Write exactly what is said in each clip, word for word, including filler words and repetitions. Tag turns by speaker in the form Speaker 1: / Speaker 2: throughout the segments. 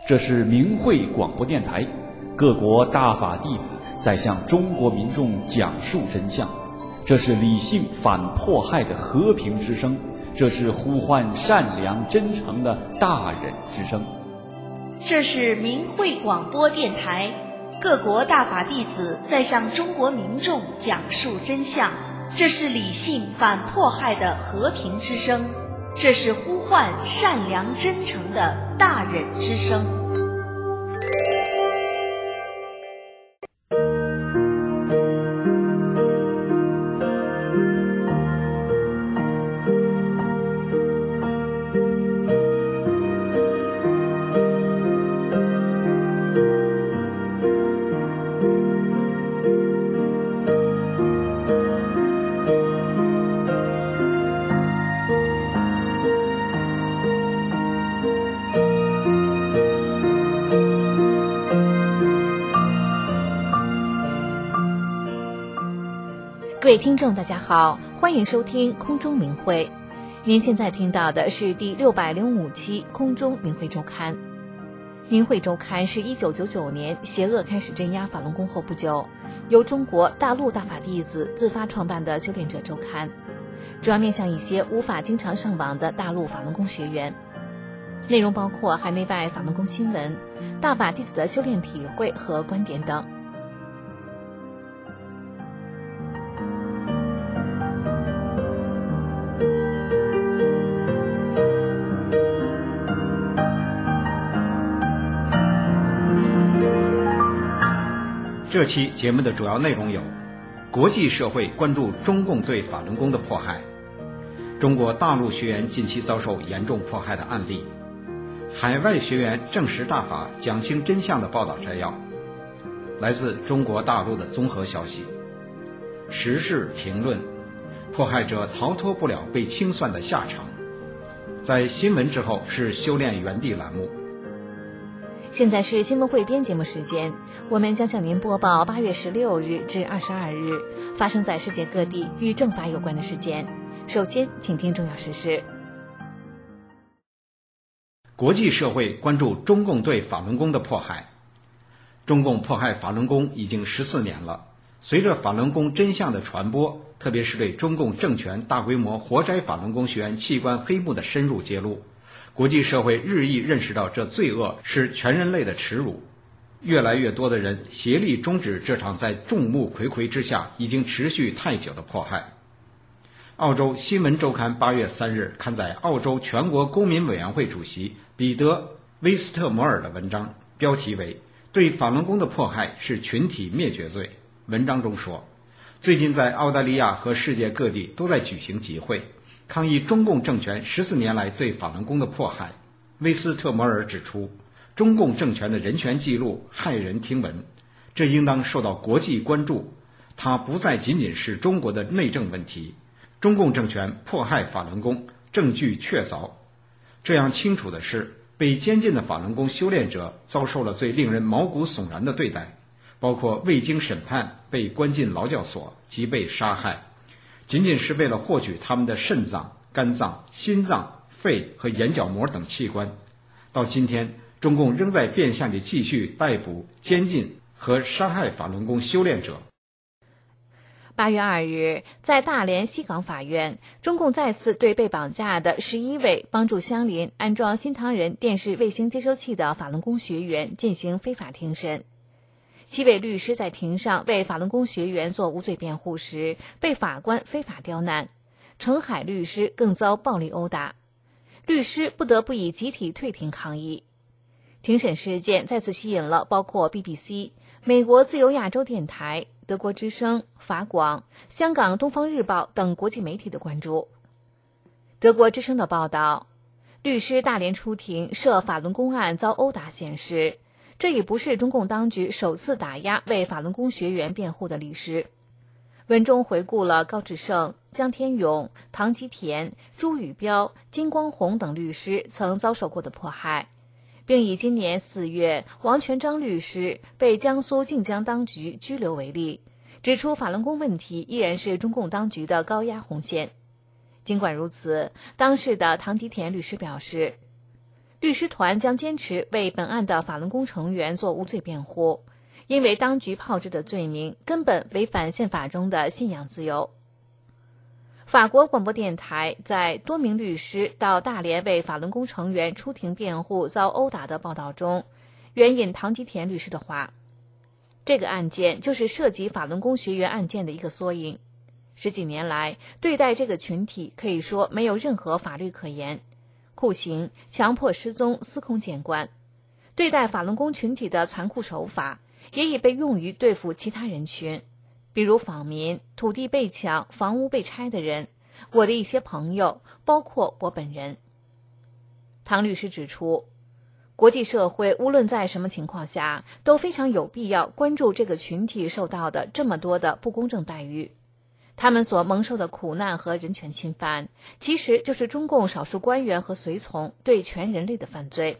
Speaker 1: 这是明慧广播电台，各国大法弟子在向中国民众讲述真相。这是理性反迫害的和平之声，这是呼唤善良真诚的大忍之声。
Speaker 2: 这是明慧广播电台，各国大法弟子在向中国民众讲述真相。这是理性反迫害的和平之声，这是呼唤善良真诚的大忍之声。
Speaker 3: 各位听众大家好，欢迎收听空中明慧。您现在听到的是第六百零五期空中明慧周刊。明慧周刊是一九九九年邪恶开始镇压法轮功后不久，由中国大陆大法弟子自发创办的修炼者周刊，主要面向一些无法经常上网的大陆法轮功学员。内容包括海内外法轮功新闻、大法弟子的修炼体会和观点等。
Speaker 4: 这期节目的主要内容有：国际社会关注中共对法轮功的迫害，中国大陆学员近期遭受严重迫害的案例，海外学员证实大法讲清真相的报道摘要，来自中国大陆的综合消息，时事评论，迫害者逃脱不了被清算的下场。在新闻之后是修炼原地栏目。
Speaker 3: 现在是新闻汇编节目时间，我们将向您播报八月十六日至二十二日发生在世界各地与正法有关的事件。首先，请听重要时事。
Speaker 4: 国际社会关注中共对法轮功的迫害。中共迫害法轮功已经十四年了，随着法轮功真相的传播，特别是对中共政权大规模活摘法轮功学员器官黑幕的深入揭露，国际社会日益认识到这罪恶是全人类的耻辱，越来越多的人协力终止这场在众目睽睽之下已经持续太久的迫害。澳洲新闻周刊八月三日刊载澳洲全国公民委员会主席彼得·威斯特摩尔的文章，标题为“对法轮功的迫害是群体灭绝罪”。文章中说，最近在澳大利亚和世界各地都在举行集会，抗议中共政权十四年来对法轮功的迫害。威斯特摩尔指出，中共政权的人权记录骇人听闻，这应当受到国际关注。它不再仅仅是中国的内政问题，中共政权迫害法轮功，证据确凿。这样清楚的是，被监禁的法轮功修炼者遭受了最令人毛骨悚然的对待，包括未经审判被关进劳教所及被杀害，仅仅是为了获取他们的肾脏、肝脏、心脏、肺和眼角膜等器官。到今天，中共仍在变相地继续逮捕、监禁和杀害法轮功修炼者。
Speaker 3: 八月二日，在大连西港法院，中共再次对被绑架的十一位帮助相邻安装新唐人电视卫星接收器的法轮功学员进行非法庭审。七位律师在庭上为法轮功学员做无罪辩护时，被法官非法刁难。程海律师更遭暴力殴打，律师不得不以集体退庭抗议。庭审事件再次吸引了包括 B B C、美国自由亚洲电台、德国之声、法广、香港东方日报等国际媒体的关注。德国之声的报道，律师大连出庭涉法轮功案遭殴打显示，这已不是中共当局首次打压为法轮功学员辩护的律师。文中回顾了高志胜、江天勇、唐吉田、朱宇标、金光红等律师曾遭受过的迫害，并以今年四月王全璋律师被江苏靖江当局拘留为例，指出法轮功问题依然是中共当局的高压红线。尽管如此，当事的唐吉田律师表示，律律师团将坚持为本案的法轮功成员做无罪辩护，因为当局炮制的罪名根本违反宪法中的信仰自由。法国广播电台在多名律师到大连为法轮功成员出庭辩护遭殴打的报道中，援引唐吉田律师的话，这个案件就是涉及法轮功学员案件的一个缩影。十几年来，对待这个群体可以说没有任何法律可言，酷刑、强迫失踪司空见惯，对待法轮功群体的残酷手法也已被用于对付其他人群，比如访民、土地被抢、房屋被拆的人，我的一些朋友，包括我本人。唐律师指出，国际社会无论在什么情况下都非常有必要关注这个群体受到的这么多的不公正待遇，他们所蒙受的苦难和人权侵犯，其实就是中共少数官员和随从对全人类的犯罪。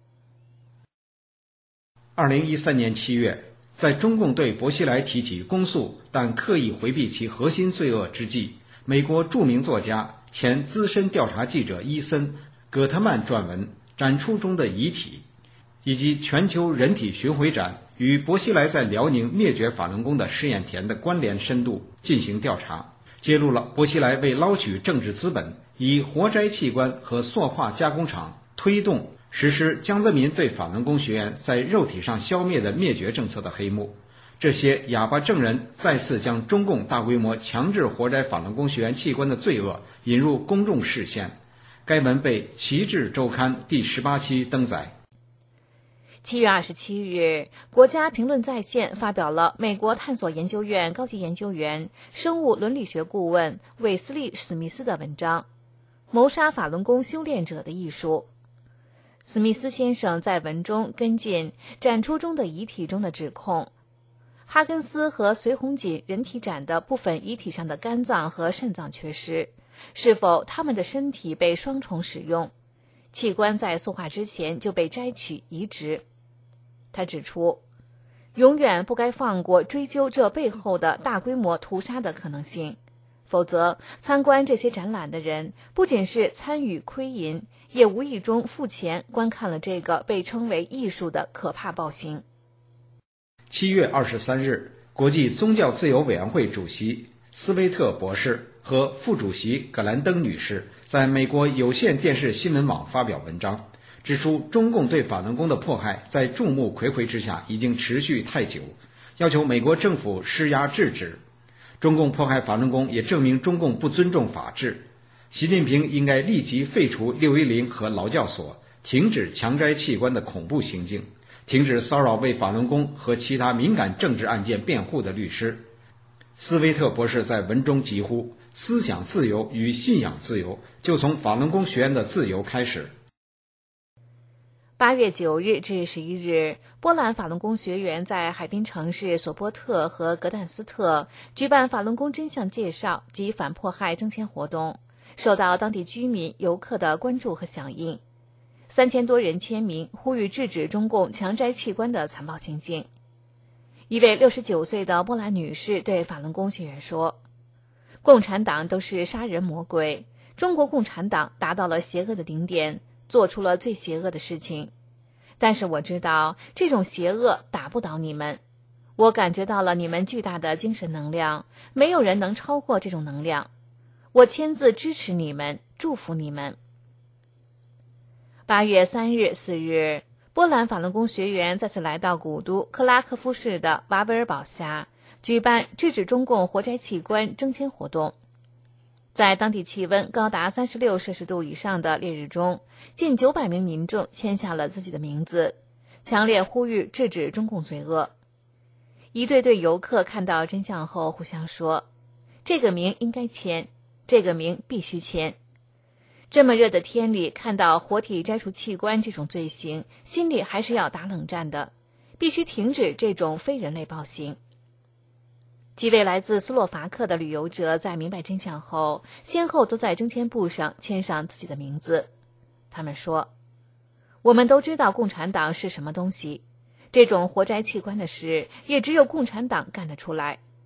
Speaker 4: 二零一三年七月，在中共对薄熙来提起公诉但刻意回避其核心罪恶之际，美国著名作家、前资深调查记者伊森·葛特曼撰文《展出中的遗体》，以及全球人体巡回展与薄熙来在辽宁灭绝法轮功的试验田的关联深度进行调查，揭露了薄熙来为捞取政治资本，以活摘器官和塑化加工厂推动实施江泽民对法轮功学员在肉体上消灭的灭绝政策的黑幕。这些哑巴证人再次将中共大规模强制活摘法轮功学员器官的罪恶引入公众视线。该文被《旗帜周刊》第十八期登载。
Speaker 3: 七月二十七日，国家评论在线发表了美国探索研究院高级研究员、生物伦理学顾问韦斯利·史密斯的文章《谋杀法轮功修炼者的艺术》。史密斯先生在文中跟进展出中的遗体中的指控，哈根斯和隋红锦人体展的部分遗体上的肝脏和肾脏缺失，是否他们的身体被双重使用，器官在塑化之前就被摘取移植。他指出，永远不该放过追究这背后的大规模屠杀的可能性，否则参观这些展览的人不仅是参与亏银，也无意中付钱观看了这个被称为艺术的可怕暴行。
Speaker 4: 七月二十三日，国际宗教自由委员会主席斯威特博士和副主席葛兰登女士在美国有线电视新闻网发表文章，指出中共对法轮功的迫害在众目睽睽之下已经持续太久，要求美国政府施压制止。中共迫害法轮功也证明中共不尊重法治。习近平应该立即废除六一零和劳教所，停止强摘器官的恐怖行径，停止骚扰为法轮功和其他敏感政治案件辩护的律师。斯威特博士在文中疾呼，思想自由与信仰自由就从法轮功学员的自由开始。
Speaker 3: 八月九日至十一日，波兰法轮功学员在海滨城市索波特和格但斯特举办法轮功真相介绍及反迫害征签活动，受到当地居民、游客的关注和响应。三千多人签名，呼吁制止中共强摘器官的残暴行径。一位六十九岁的波兰女士对法轮功学员说：“共产党都是杀人魔鬼，中国共产党达到了邪恶的顶点，做出了最邪恶的事情。但是我知道这种邪恶打不倒你们，我感觉到了你们巨大的精神能量，没有人能超过这种能量。我签字支持你们，祝福你们。”八月三日、四日，波兰法轮功学员再次来到古都克拉科夫市的瓦维尔堡峡，举办制止中共活摘器官征签活动。在当地气温高达三十六摄氏度以上的烈日中，近九百名民众签下了自己的名字，强烈呼吁制止中共罪恶。一对对游客看到真相后互相说：“这个名应该签，这个名必须签。”这么热的天里看到活体摘除器官这种罪行，心里还是要打冷战的，必须停止这种非人类暴行。几位来自斯洛伐克的旅游者在明白真相后，先后都在征签簿上签上自己的名字。他们说：“我们都知道共产党是什么东西，这种活摘器官的事也只有共产党干得出来。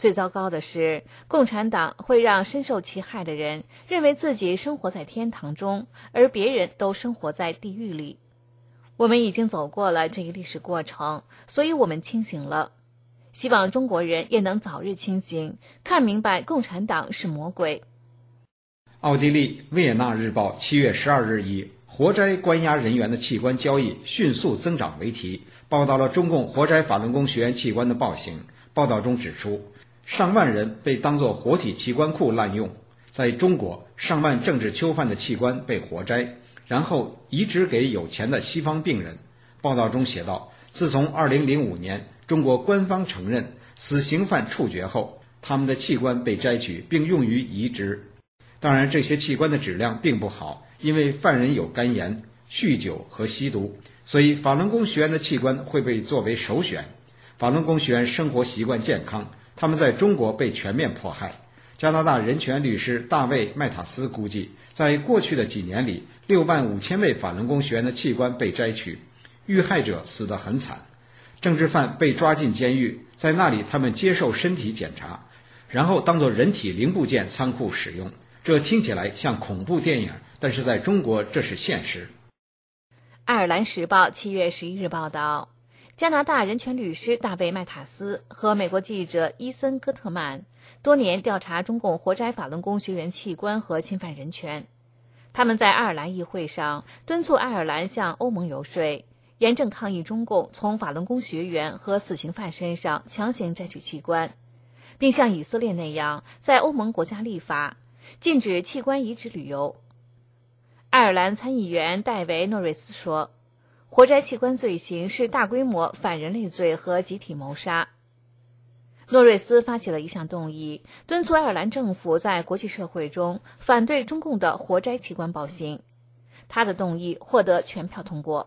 Speaker 3: 最糟糕的是，共产党会让深受其害的人认为自己生活在天堂中，而别人都生活在地狱里。我们已经走过了这一历史过程，所以我们清醒了。希望中国人也能早日清醒，看明白共产党是魔鬼。
Speaker 4: 奥地利《维也纳日报》七月十二日以活摘关押人员的器官交易迅速增长为题，报道了中共活摘法轮功学员器官的暴行。报道中指出，上万人被当作活体器官库滥用。在中国，上万政治囚犯的器官被活摘，然后移植给有钱的西方病人。报道中写道，自从二零零五年中国官方承认死刑犯处决后，他们的器官被摘取并用于移植。当然，这些器官的质量并不好，因为犯人有肝炎、酗酒和吸毒，所以法轮功学员的器官会被作为首选。法轮功学员生活习惯健康，他们在中国被全面迫害。加拿大人权律师大卫·麦塔斯估计，在过去的几年里，六万五千位法轮功学员的器官被摘取，遇害者死得很惨。政治犯被抓进监狱，在那里他们接受身体检查，然后当作人体零部件仓库使用。这听起来像恐怖电影，但是在中国这是现实。
Speaker 3: 爱尔兰时报七月十一日报道，加拿大人权律师大卫·麦塔斯和美国记者伊森·戈特曼多年调查中共活摘法轮功学员器官和侵犯人权。他们在爱尔兰议会上敦促爱尔兰向欧盟游说，严正抗议中共从法轮功学员和死刑犯身上强行摘取器官，并像以色列那样在欧盟国家立法禁止器官移植旅游。爱尔兰参议员戴维·诺瑞斯说，活摘器官罪行是大规模反人类罪和集体谋杀。诺瑞斯发起了一项动议，敦促爱尔兰政府在国际社会中反对中共的活摘器官暴行。他的动议获得全票通过。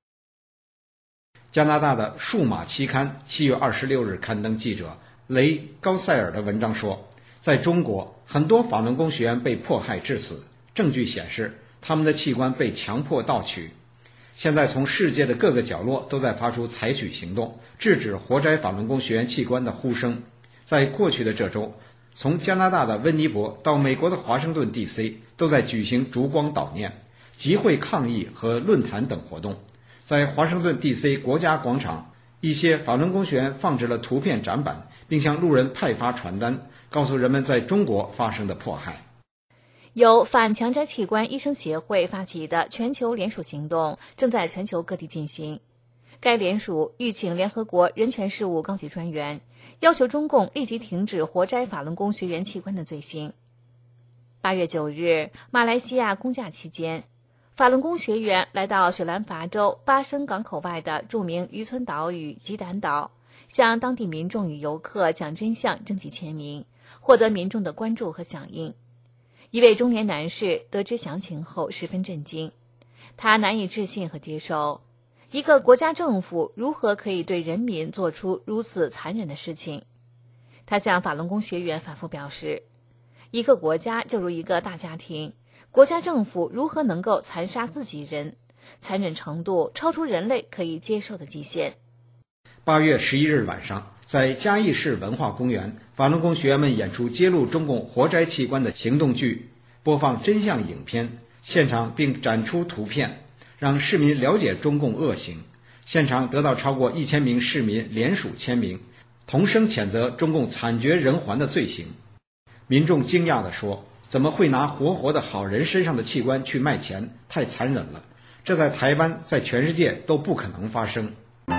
Speaker 4: 加拿大的数码期刊七月二十六日刊登记者雷·高塞尔的文章说，在中国，很多法轮功学员被迫害致死，证据显示他们的器官被强迫盗取。现在从世界的各个角落都在发出采取行动，制止活摘法轮功学员器官的呼声。在过去的这周，从加拿大的温尼伯到美国的华盛顿 D C 都在举行烛光悼念、集会抗议和论坛等活动。在华盛顿 D C 国家广场，一些法轮功学员放置了图片展板，并向路人派发传单，告诉人们在中国发生的迫害。
Speaker 3: 由反强摘器官医生协会发起的全球联署行动正在全球各地进行。该联署欲请联合国人权事务高级专员，要求中共立即停止活摘法轮功学员器官的罪行。八月九日，马来西亚公假期间，法轮功学员来到雪兰莪州巴生港口外的著名渔村岛屿吉丹岛，向当地民众与游客讲真相征集签名，获得民众的关注和响应。一位中年男士得知详情后十分震惊，他难以置信和接受，一个国家政府如何可以对人民做出如此残忍的事情。他向法轮功学员反复表示，一个国家就如一个大家庭，国家政府如何能够残杀自己人，残忍程度超出人类可以接受的极限。
Speaker 4: 八月十一日晚上，在嘉义市文化公园，法轮功学员们演出揭露中共活摘器官的行动剧，播放真相影片，现场并展出图片，让市民了解中共恶行。现场得到超过一千名市民联署签名，同声谴责中共惨绝人寰的罪行。民众惊讶地说，怎么会拿活活的好人身上的器官去卖钱？太残忍了，这在台湾，在全世界都不可能发生。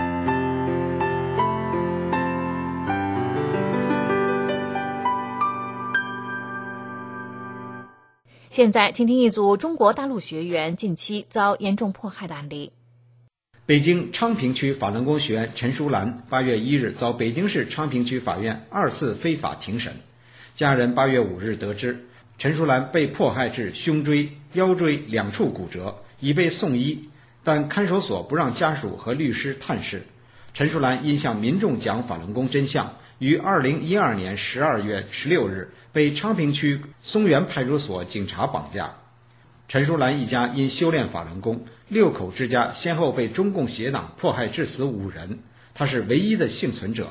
Speaker 3: 现在请听一组中国大陆学员近期遭严重迫害的案例。
Speaker 4: 北京昌平区法轮功学员陈淑兰八月一日遭北京市昌平区法院二次非法庭审，家人八月五日得知陈淑兰被迫害致胸椎、腰椎两处骨折，已被送医，但看守所不让家属和律师探视。陈淑兰因向民众讲法轮功真相，于二零一二年十二月十六日被昌平区松原派出所警察绑架。陈淑兰一家因修炼法轮功，六口之家先后被中共邪党迫害致死五人，她是唯一的幸存者。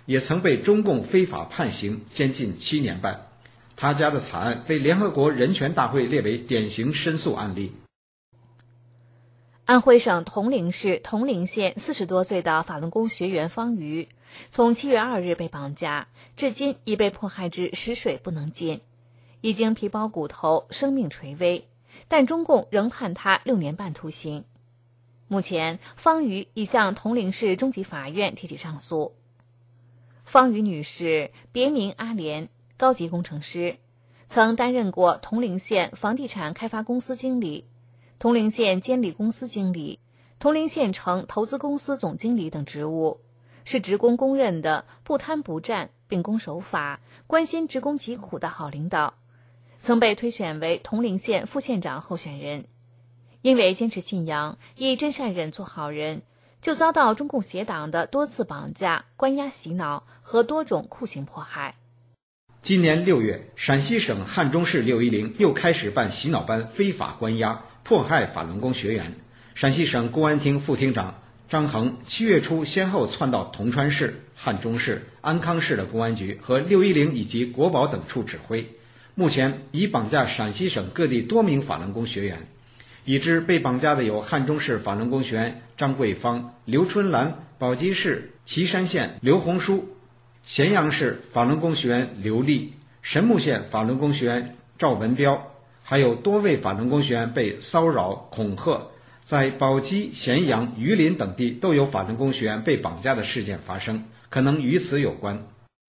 Speaker 4: 也曾被中共非法判刑监禁七年半。他家的惨案被联合国人权大会列为典型申诉案例。
Speaker 3: 安徽省铜陵市铜陵县四十多岁的法轮功学员方瑜，从七月二日被绑架，至今已被迫害至食水不能进，已经皮包骨头，生命垂危，但中共仍判他六年半徒刑。目前，方瑜已向铜陵市中级法院提起上诉。方瑜女士别名阿莲，高级工程师，曾担任过铜陵县房地产开发公司经理、铜陵县监理公司经理、铜陵县城投资公司总经理等职务，是职工公认的不贪不占、秉公守法、关心职工疾苦的好领导，曾被推选为铜陵县副县长候选人。因为坚持信仰，以真善忍做好人，就遭到中共邪党的多次绑架、关押、洗脑和多种酷刑迫害。
Speaker 4: 今年六月，陕西省汉中市六一零又开始办洗脑班，非法关押、迫害法轮功学员。陕西省公安厅副厅长张恒七月初先后窜到铜川市、汉中市、安康市的公安局和六一零以及国保等处指挥，目前已绑架陕西省各地多名法轮功学员。已知被绑架的有汉中市法轮功学员张桂芳、刘春兰，宝鸡市岐山县刘红书，咸阳市法轮功学员刘丽，神木县法轮功学员赵文彪，还有多位法轮功学员被骚扰恐吓。在宝鸡、咸阳、榆林等地都有法轮功学员被绑架的事件发生，可能与此有关。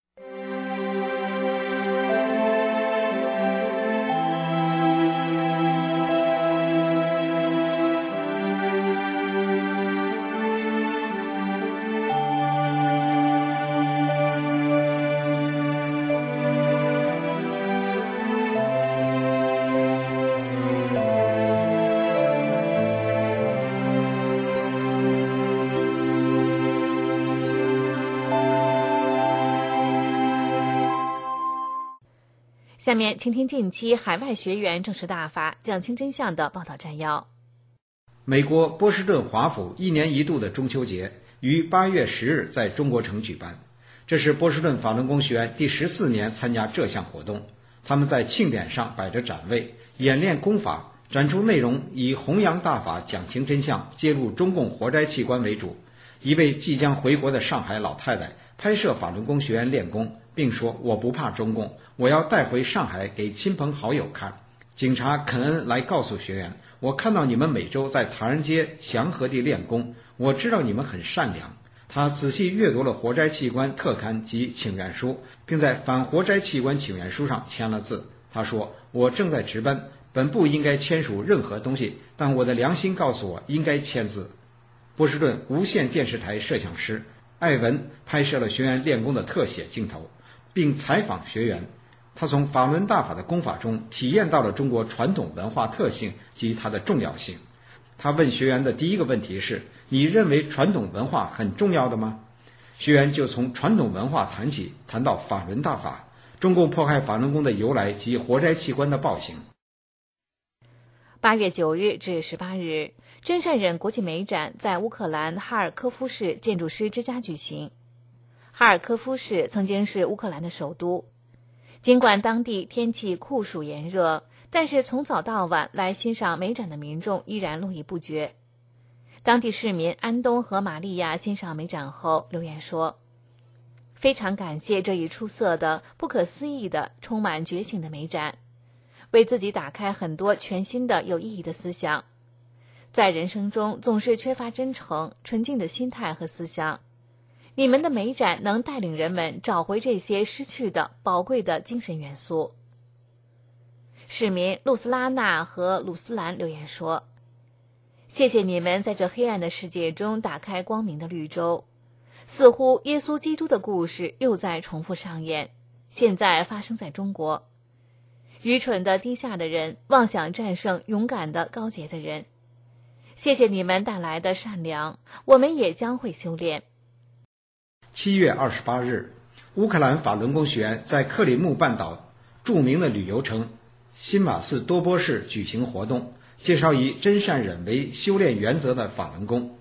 Speaker 3: 下面请听近期海外学员正式大法讲清真相的报道摘要。
Speaker 4: 美国波士顿华府一年一度的中秋节于八月十日在中国城举办，这是波士顿法轮功学员第十四年参加这项活动。他们在庆典上摆着展位，演练功法，展出内容以弘扬大法、讲清真相、揭露中共活摘器官为主。一位即将回国的上海老太太拍摄法轮功学员练功，并说：“我不怕中共，我要带回上海给亲朋好友看。”警察肯恩来告诉学员：“我看到你们每周在唐人街祥和地练功，我知道你们很善良。”他仔细阅读了活摘器官特刊及请愿书，并在反活摘器官请愿书上签了字。他说：“我正在值班，本不应该签署任何东西，但我的良心告诉我应该签字。”波士顿无线电视台摄像师艾文拍摄了学员练功的特写镜头，并采访学员。他从法轮大法的功法中体验到了中国传统文化特性及它的重要性。他问学员的第一个问题是：“你认为传统文化很重要的吗？”学员就从传统文化谈起，谈到法轮大法、中共迫害法轮功的由来及活摘器官的暴行。
Speaker 3: 八月九日至十八日，真善忍国际美展在乌克兰哈尔科夫市建筑师之家举行。哈尔科夫市曾经是乌克兰的首都，尽管当地天气酷暑炎热，但是从早到晚来欣赏美展的民众依然络绎不绝。当地市民安东和玛利亚欣赏美展后留言说：“非常感谢这一出色的、不可思议的、充满觉醒的美展，为自己打开很多全新的有意义的思想。在人生中总是缺乏真诚、纯净的心态和思想，你们的美展能带领人们找回这些失去的宝贵的精神元素。”市民露丝拉娜和鲁斯兰留言说：“谢谢你们在这黑暗的世界中打开光明的绿洲。似乎耶稣基督的故事又在重复上演，现在发生在中国。愚蠢的低下的人妄想战胜勇敢的高洁的人。谢谢你们带来的善良，我们也将会修炼。”
Speaker 4: 七月二十八日，乌克兰法轮功学员在克里木半岛著名的旅游城新马斯多波市举行活动，介绍以真善忍为修炼原则的法轮功。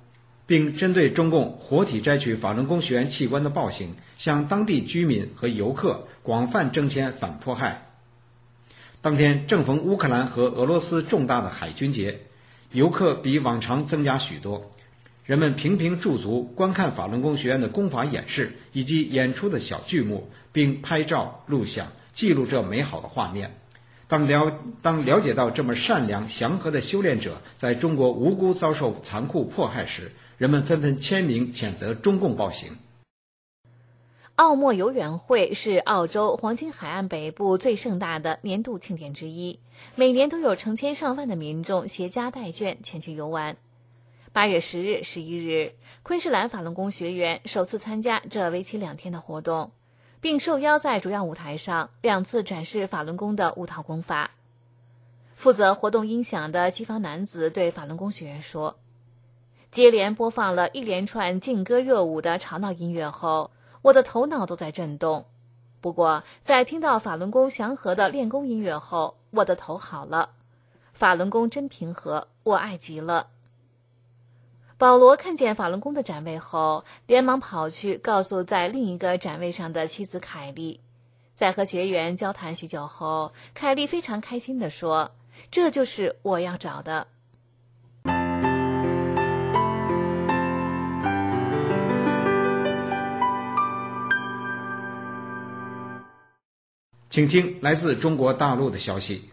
Speaker 4: 并针对中共活体摘取法轮功学员器官的暴行，向当地居民和游客广泛征签反迫害。当天正逢乌克兰和俄罗斯重大的海军节，游客比往常增加许多，人们频频驻足观看法轮功学员的功法演示以及演出的小剧目，并拍照录像记录这美好的画面。当了当了解到这么善良祥和的修炼者在中国无辜遭受残酷迫害时，人们纷纷签名谴责中共暴行。
Speaker 3: 澳墨游园会是澳洲黄金海岸北部最盛大的年度庆典之一，每年都有成千上万的民众携家带眷前去游玩。八月十日、十一日，昆士兰法轮功学员首次参加这为期两天的活动，并受邀在主要舞台上两次展示法轮功的五套功法。负责活动音响的西方男子对法轮功学员说，接连播放了一连串劲歌热舞的吵闹音乐后，我的头脑都在震动。不过在听到法轮功祥和的练功音乐后，我的头好了。法轮功真平和，我爱极了。保罗看见法轮功的展位后，连忙跑去告诉在另一个展位上的妻子凯莉。在和学员交谈许久后，凯莉非常开心地说，这就是我要找的。
Speaker 4: 请听来自中国大陆的消息。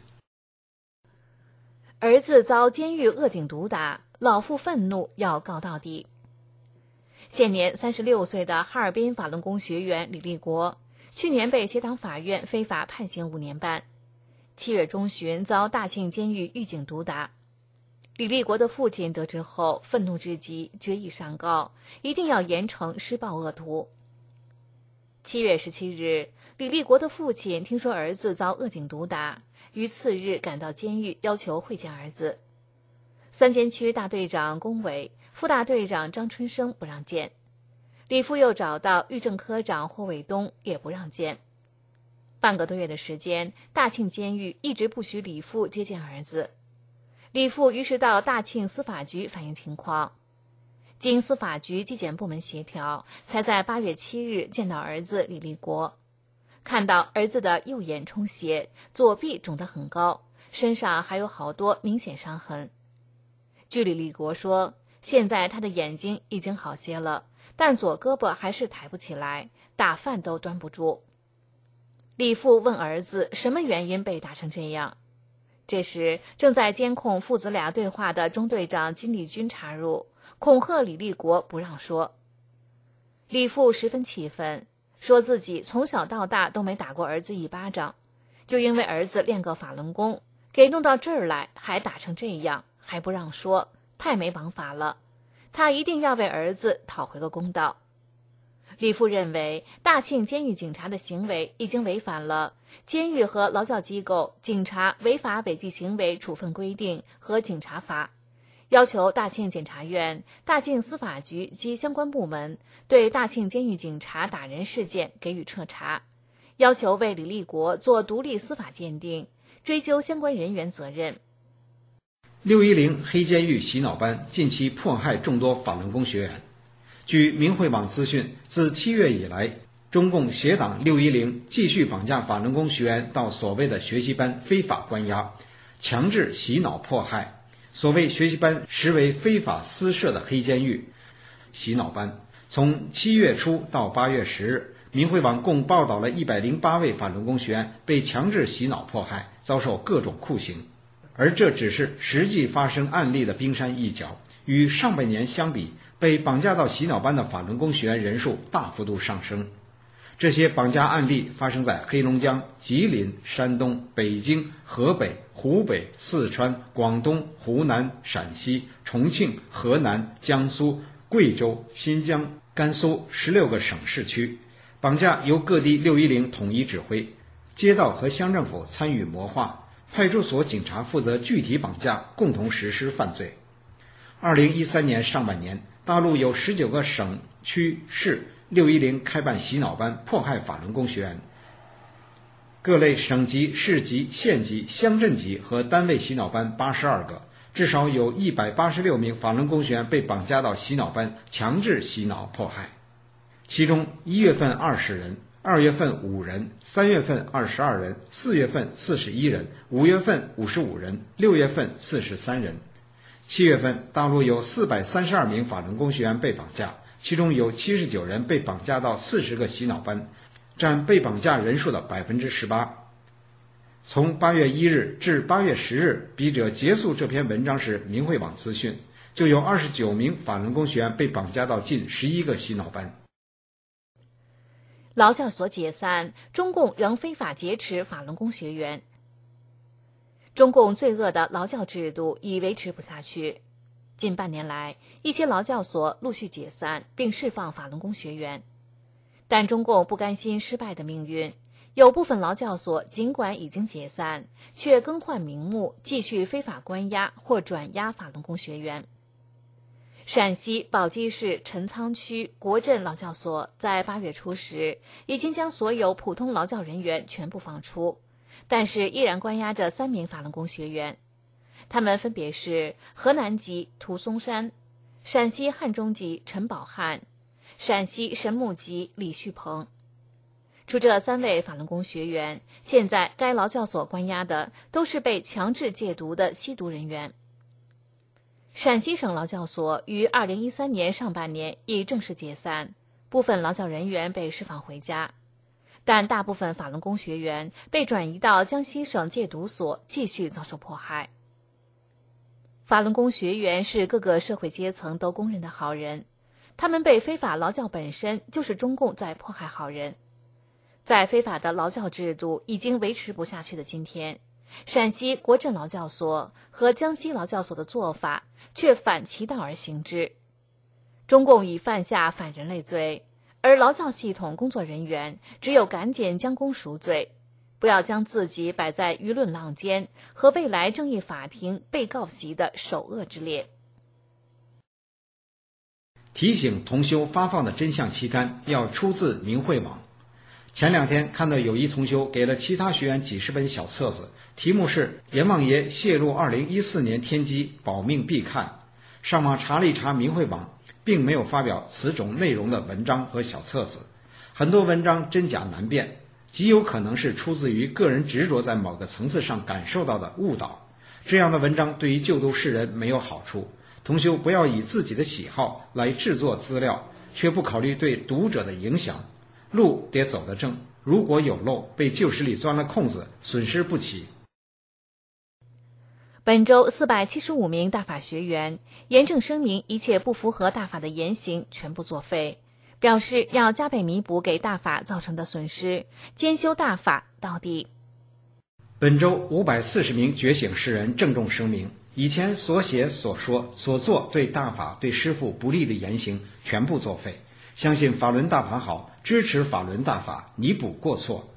Speaker 3: 儿子遭监狱恶警毒打，老父愤怒要告到底。现年三十六岁的哈尔滨法轮功学员李立国，去年被协党法院非法判刑五年半。七月中旬遭大庆监狱狱警毒打。李立国的父亲得知后愤怒至极，决意上告，一定要严惩施暴恶徒。七月十七日，李立国的父亲听说儿子遭恶警毒打，于次日赶到监狱要求会见儿子。三监区大队长龚伟、副大队长张春生不让见，李父又找到狱政科长霍伟东，也不让见。半个多月的时间，大庆监狱一直不许李父接见儿子。李父于是到大庆司法局反映情况，经司法局纪检部门协调，才在八月七日见到儿子李立国。看到儿子的右眼充血，左臂肿得很高，身上还有好多明显伤痕。据李立国说，现在他的眼睛已经好些了，但左胳膊还是抬不起来，打饭都端不住。李父问儿子什么原因被打成这样。这时正在监控父子俩对话的中队长金立军插入，恐吓李立国不让说。李父十分气愤，说自己从小到大都没打过儿子一巴掌，就因为儿子练个法轮功，给弄到这儿来还打成这样，还不让说，太没王法了。他一定要为儿子讨回个公道。李父认为大庆监狱警察的行为已经违反了监狱和劳教机构警察违法违纪行为处分规定和警察法，要求大庆检察院、大庆司法局及相关部门对大庆监狱警察打人事件给予彻查，要求为李立国做独立司法鉴定，追究相关人员责任。
Speaker 4: 六一零黑监狱洗脑班近期迫害众多法轮功学员。据明慧网资讯，自七月以来，中共协党六一零继续绑架法轮功学员到所谓的学习班非法关押，强制洗脑迫害。所谓学习班实为非法私设的黑监狱。洗脑班从七月初到八月十日，明慧网共报道了一百零八位法轮功学员被强制洗脑迫害，遭受各种酷刑。而这只是实际发生案例的冰山一角，与上半年相比，被绑架到洗脑班的法轮功学员人数大幅度上升。这些绑架案例发生在黑龙江、吉林、山东、北京、河北、湖北、四川、广东、湖南、陕西、重庆、河南、江苏、贵州、新疆、甘肃十六个省市区。绑架由各地六一零统一指挥，街道和乡政府参与谋划，派出所警察负责具体绑架，共同实施犯罪。二零一三年上半年，大陆有十九个省区市六一零开办洗脑班，迫害法轮功学员。各类省级、市级、县级、乡镇级和单位洗脑班八十二个， 至少有一百八十六名法轮功学员被绑架到洗脑班，强制洗脑迫害。其中一月份二十人，二月份五人，三月份二十二人，四月份四十一人，五月份五十五人，六月份四十三人。七月份，大陆有四百三十二名法轮功学员被绑架，其中有七十九人被绑架到四十个洗脑班，占被绑架人数的 百分之十八。 从八月一日至八月十日，笔者结束这篇文章时，明慧网资讯就有二十九名法轮功学员被绑架到近十一个洗脑班。
Speaker 3: 劳教所解散，中共仍非法劫持法轮功学员。中共罪恶的劳教制度已维持不下去。近半年来，一些劳教所陆续解散并释放法轮功学员，但中共不甘心失败的命运，有部分劳教所尽管已经解散，却更换名目，继续非法关押或转押法轮功学员。陕西宝鸡市陈仓区国镇劳教所在八月初时已经将所有普通劳教人员全部放出，但是依然关押着三名法轮功学员，他们分别是河南籍涂松山、陕西汉中籍陈宝汉、陕西神木籍李旭鹏。除这三位法轮功学员，现在该劳教所关押的都是被强制戒毒的吸毒人员。陕西省劳教所于二零一三年上半年已正式解散，部分劳教人员被释放回家，但大部分法轮功学员被转移到江西省戒毒所继续遭受迫害。法轮功学员是各个社会阶层都公认的好人，他们被非法劳教本身就是中共在迫害好人。在非法的劳教制度已经维持不下去的今天，陕西国镇劳教所和江西劳教所的做法却反其道而行之。中共已犯下反人类罪，而劳教系统工作人员只有赶紧将功赎罪，不要将自己摆在舆论浪尖和未来正义法庭被告席的首恶之列。
Speaker 4: 提醒同修发放的真相期刊要出自明慧网。前两天看到有一同修给了其他学员几十本小册子，题目是阎王爷泄露二零一四年天机，保命必看。上网查了一查明慧网，并没有发表此种内容的文章和小册子，很多文章真假难辨，极有可能是出自于个人执着在某个层次上感受到的误导。这样的文章对于救度世人没有好处，同修不要以自己的喜好来制作资料，却不考虑对读者的影响。路得走得正，如果有漏，被旧势力钻了空子，损失不起。
Speaker 3: 本周四百七十五名大法学员严正声明，一切不符合大法的言行全部作废，表示要加倍弥补给大法造成的损失，兼修大法到底。
Speaker 4: 本周五百四十名觉醒世人郑重声明，以前所写所说所做对大法对师父不利的言行全部作废，相信法轮大法好，支持法轮大法，弥补过错。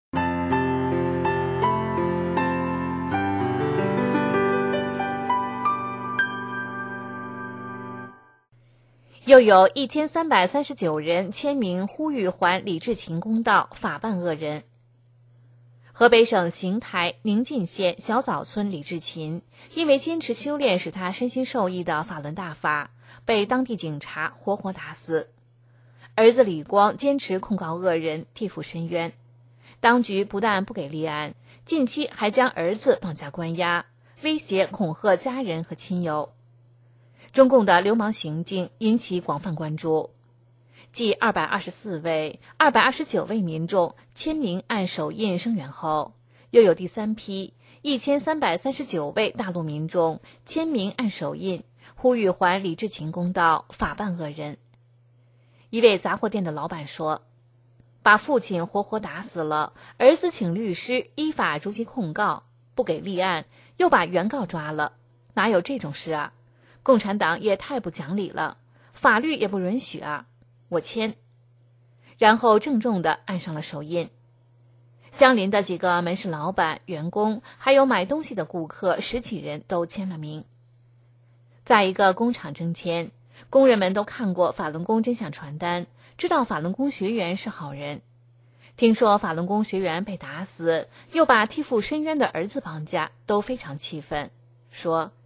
Speaker 3: 又有一千三百三十九人签名呼吁还李志勤公道，法办恶人。河北省邢台宁晋县小枣村李志勤，因为坚持修炼使他身心受益的法轮大法，被当地警察活活打死。儿子李光坚持控告恶人，替父申冤，当局不但不给立案，近期还将儿子绑架关押，威胁恐吓家人和亲友。中共的流氓行径引起广泛关注，继二百二十四位、二百二十九位民众签名按手印声援后，又有第三批一千三百三十九位大陆民众签名按手印，呼吁还李志勤公道，法办恶人。一位杂货店的老板说，把父亲活活打死了，儿子请律师依法逐级控告，不给立案，又把原告抓了，哪有这种事啊？共产党也太不讲理了，法律也不允许啊，我签。然后郑重地按上了手印。相邻的几个门市老板、员工，还有买东西的顾客十几人都签了名。在一个工厂征签，工人们都看过法轮功真相传单，知道法轮功学员是好人。听说法轮功学员被打死，又把替父申冤的儿子绑架，都非常气愤，说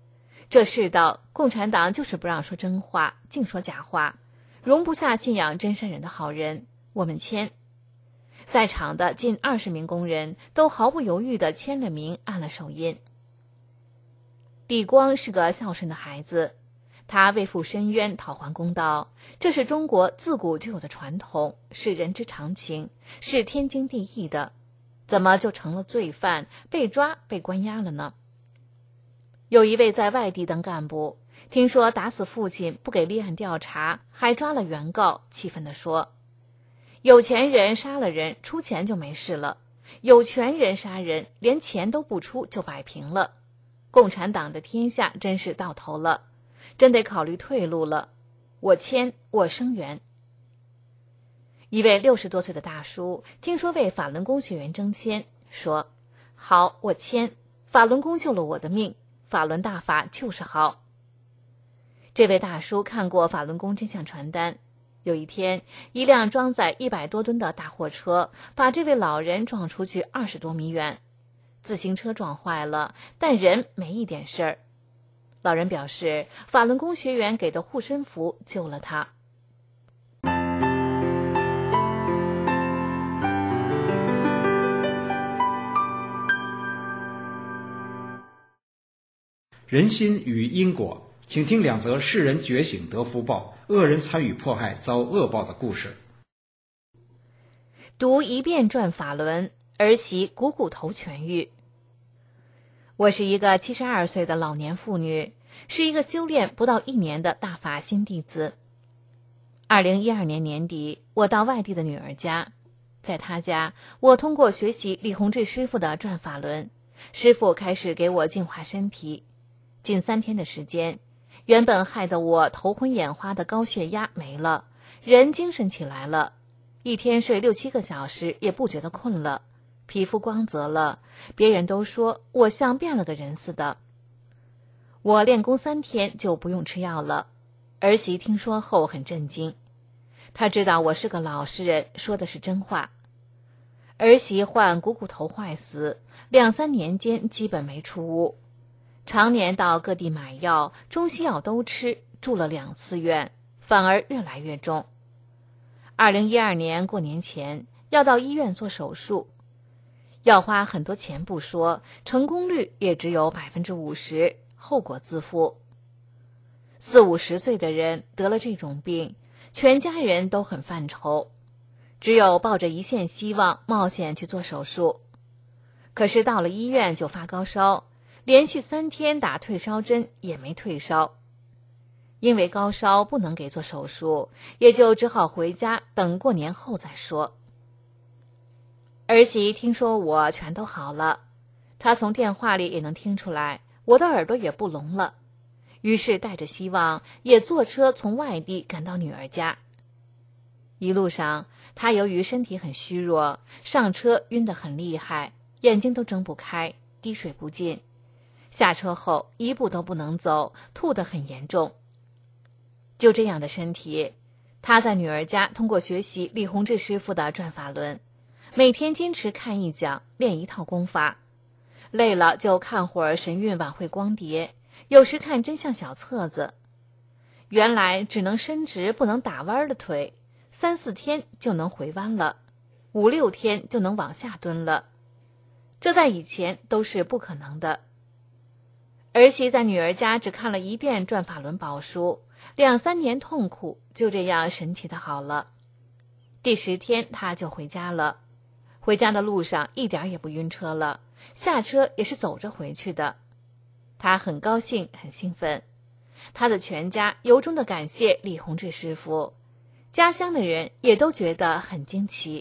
Speaker 3: 这世道，共产党就是不让说真话，净说假话，容不下信仰真善忍的好人，我们签。在场的近二十名工人都毫不犹豫地签了名，按了手印。李光是个孝顺的孩子，他为父申冤讨还公道，这是中国自古就有的传统，是人之常情，是天经地义的，怎么就成了罪犯，被抓被关押了呢？有一位在外地当干部，听说打死父亲不给立案调查，还抓了原告，气愤地说，有钱人杀了人，出钱就没事了，有权人杀人，连钱都不出就摆平了，共产党的天下真是到头了，真得考虑退路了，我签，我声援。一位六十多岁的大叔听说为法轮功学员征签，说，好，我签，法轮功救了我的命，法轮大法就是好。这位大叔看过法轮功真相传单，有一天，一辆装载一百多吨的大货车把这位老人撞出去二十多米远，自行车撞坏了，但人没一点事儿。老人表示，法轮功学员给的护身符救了他。
Speaker 4: 人心与因果，请听两则世人觉醒得福报，恶人参与迫害遭恶报的故事。
Speaker 3: 读一遍转法轮，儿媳股骨头痊愈。我是一个七十二岁的老年妇女，是一个修炼不到一年的大法新弟子。二零一二年年底，我到外地的女儿家，在她家，我通过学习李洪志师傅的转法轮，师傅开始给我净化身体。近三天的时间，原本害得我头昏眼花的高血压没了，人精神起来了，一天睡六七个小时也不觉得困了，皮肤光泽了，别人都说我像变了个人似的。我练功三天就不用吃药了，儿媳听说后很震惊，她知道我是个老实人，说的是真话。儿媳患股骨头坏死，两三年间基本没出屋，常年到各地买药，中西药都吃，住了两次院，反而越来越重。二零一二年过年前要到医院做手术，要花很多钱不说，成功率也只有百分之五十，后果自负。四五十岁的人得了这种病，全家人都很犯愁，只有抱着一线希望冒险去做手术。可是到了医院就发高烧，连续三天打退烧针也没退烧。因为高烧不能给做手术，也就只好回家等过年后再说。儿媳听说我全都好了，她从电话里也能听出来我的耳朵也不聋了，于是带着希望也坐车从外地赶到女儿家。一路上，她由于身体很虚弱，上车晕得很厉害，眼睛都睁不开，滴水不进，下车后一步都不能走，吐得很严重。就这样的身体，她在女儿家通过学习李洪志师傅的转法轮，每天坚持看一讲，练一套功法，累了就看会儿神韵晚会光碟，有时看真相小册子。原来只能伸直不能打弯的腿，三四天就能回弯了，五六天就能往下蹲了，这在以前都是不可能的。儿媳在女儿家只看了一遍转法轮宝书，两三年痛苦就这样神奇的好了。第十天她就回家了，回家的路上一点也不晕车了，下车也是走着回去的。她很高兴很兴奋，她的全家由衷的感谢李洪志师傅，家乡的人也都觉得很惊奇。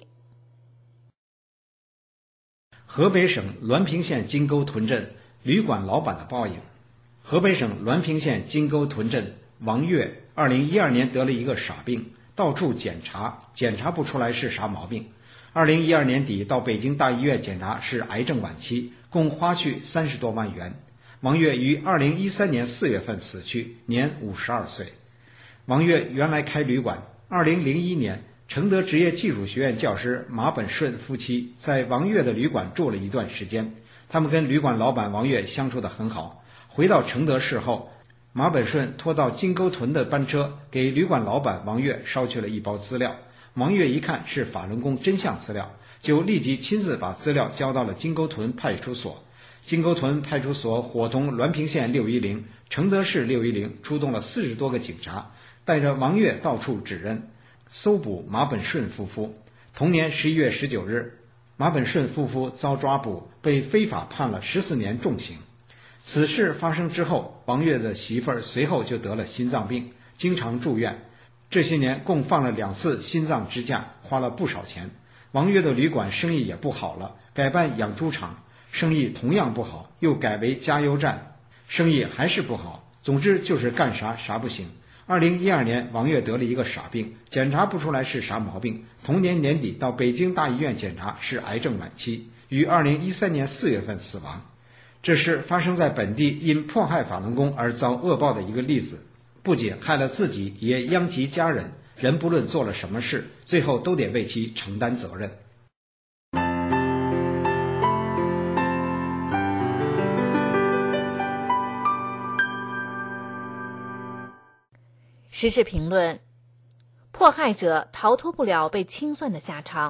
Speaker 4: 河北省滦平县金沟屯镇旅馆老板的报应。河北省滦平县金沟屯镇王月二零一二年得了一个傻病，到处检查，检查不出来是啥毛病。二零一二年底到北京大医院检查是癌症晚期，共花去三十多万元。王月于二零一三年四月份死去，年五十二岁。王月原来开旅馆，二零零一年承德职业技术学院教师马本顺夫妻在王月的旅馆住了一段时间，他们跟旅馆老板王月相处得很好。回到承德市后， 马本顺拖到金沟屯的班车给旅馆老板王月捎去了一包资料，王月一看是法轮功真相资料，就立即亲自把资料交到了金沟屯派出所。金沟屯派出所伙同滦平县六一零、承德市六一零出动了四十多个警察，带着王月到处指认，搜捕马本顺夫妇。同年十一月十九日，马本顺夫妇遭抓捕，被非法判了十四年重刑。此事发生之后，王月的媳妇儿随后就得了心脏病，经常住院。这些年共放了两次心脏支架，花了不少钱。王月的旅馆生意也不好了，改办养猪场，生意同样不好，又改为加油站，生意还是不好。总之就是干啥啥不行。二零一二年，王月得了一个傻病，检查不出来是啥毛病。同年年底到北京大医院检查是癌症晚期，于二零一三年四月份死亡。这是发生在本地因迫害法轮功而遭恶报的一个例子，不仅害了自己，也殃及家人。人不论做了什么事，最后都得为其承担责任。
Speaker 3: 时事评论：迫害者逃脱不了被清算的下场。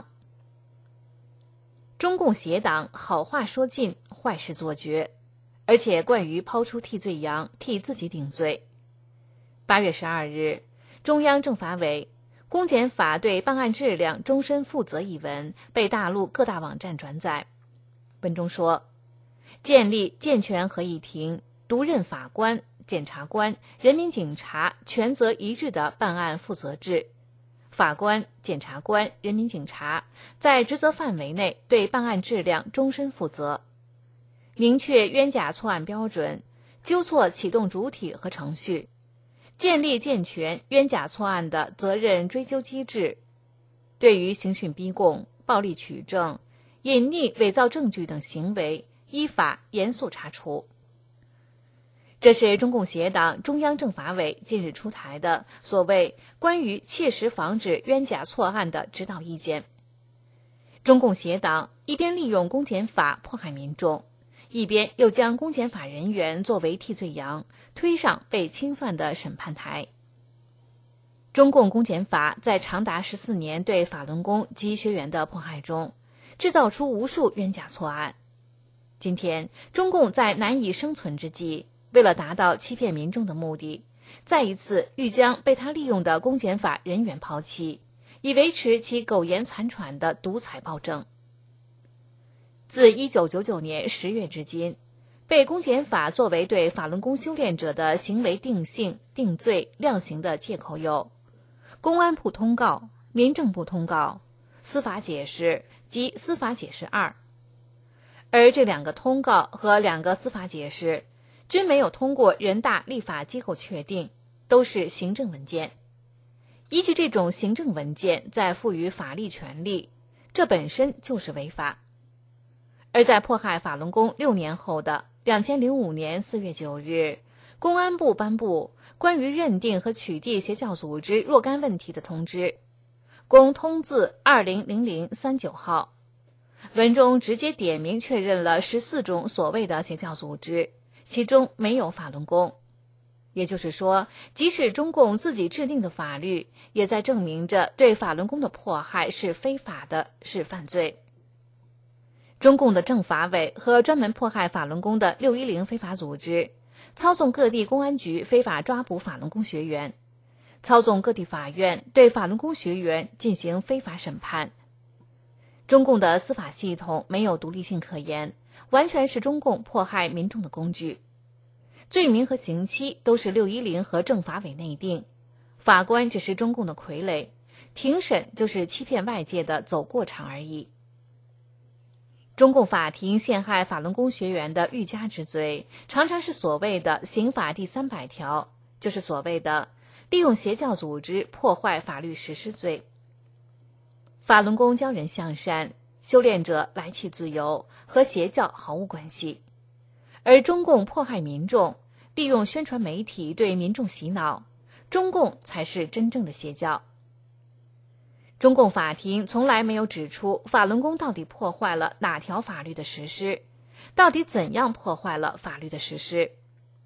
Speaker 3: 中共邪党好话说尽，坏事做绝，而且惯于抛出替罪羊，替自己顶罪。八月十二日，中央政法委公检法对办案质量终身负责一文被大陆各大网站转载。文中说，建立健全合议庭、独任法官、检察官、人民警察权责一致的办案负责制，法官、检察官、人民警察在职责范围内对办案质量终身负责，明确冤假错案标准，纠错启动主体和程序，建立健全冤假错案的责任追究机制，对于刑讯逼供、暴力取证、隐匿伪造证据等行为，依法严肃查处。这是中共邪党中央政法委近日出台的所谓关于切实防止冤假错案的指导意见。中共邪党一边利用公检法迫害民众，一边又将公检法人员作为替罪羊，推上被清算的审判台。中共公检法在长达十四年对法轮功及学员的迫害中，制造出无数冤假错案。今天，中共在难以生存之际，为了达到欺骗民众的目的，再一次欲将被他利用的公检法人员抛弃，以维持其苟延残喘的独裁暴政。自一九九九年十月至今，被公检法作为对法轮功修炼者的行为定性、定罪、量刑的借口有公安部通告、民政部通告、司法解释及司法解释二。而这两个通告和两个司法解释均没有通过人大立法机构确定，都是行政文件。依据这种行政文件再赋予法律权利，这本身就是违法。而在迫害法轮功六年后的二零零五年四月九日，公安部颁布关于认定和取缔邪教组织若干问题的通知，公通字二零零零三九号。文中直接点名确认了十四种所谓的邪教组织，其中没有法轮功。也就是说，即使中共自己制定的法律，也在证明着对法轮功的迫害是非法的，是犯罪。中共的政法委和专门迫害法轮功的六一零非法组织，操纵各地公安局非法抓捕法轮功学员，操纵各地法院对法轮功学员进行非法审判。中共的司法系统没有独立性可言，完全是中共迫害民众的工具。罪名和刑期都是六一零和政法委内定，法官只是中共的傀儡，庭审就是欺骗外界的走过场而已。中共法庭陷害法轮功学员的欲加之罪，常常是所谓的刑法第三百条，就是所谓的利用邪教组织破坏法律实施罪。法轮功教人向善，修炼者来去自由，和邪教毫无关系。而中共迫害民众，利用宣传媒体对民众洗脑，中共才是真正的邪教。中共法庭从来没有指出法轮功到底破坏了哪条法律的实施，到底怎样破坏了法律的实施。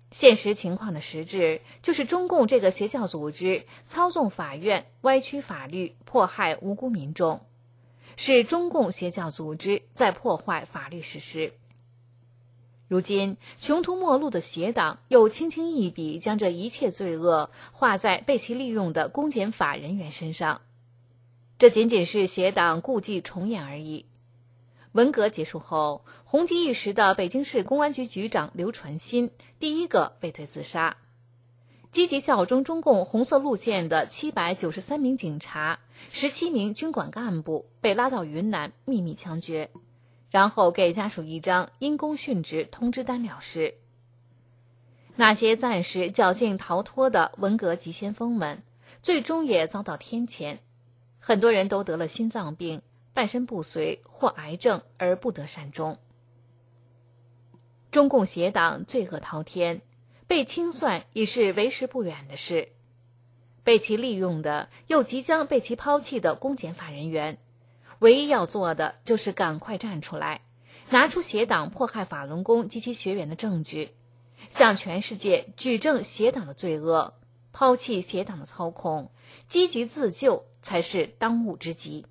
Speaker 3: 现实情况的实质就是中共这个邪教组织操纵法院，歪曲法律，迫害无辜民众，是中共邪教组织在破坏法律实施。如今穷途末路的邪党又轻轻一笔将这一切罪恶画在被其利用的公检法人员身上，这仅仅是邪党故伎重演而已。文革结束后，红极一时的北京市公安局局长刘传新第一个畏罪自杀。积极效忠中共红色路线的七百九十三名警察、十七名军管干部被拉到云南秘密枪决，然后给家属一张因公殉职通知单了事。那些暂时侥幸逃脱的文革急先锋们，最终也遭到天谴，很多人都得了心脏病，半身不遂或癌症而不得善终。中共邪党罪恶滔天，被清算已是为时不远的事。被其利用的又即将被其抛弃的公检法人员，唯一要做的就是赶快站出来，拿出邪党迫害法轮功及其学员的证据，向全世界举证邪党的罪恶，抛弃邪党的操控，积极自救才是当务之急。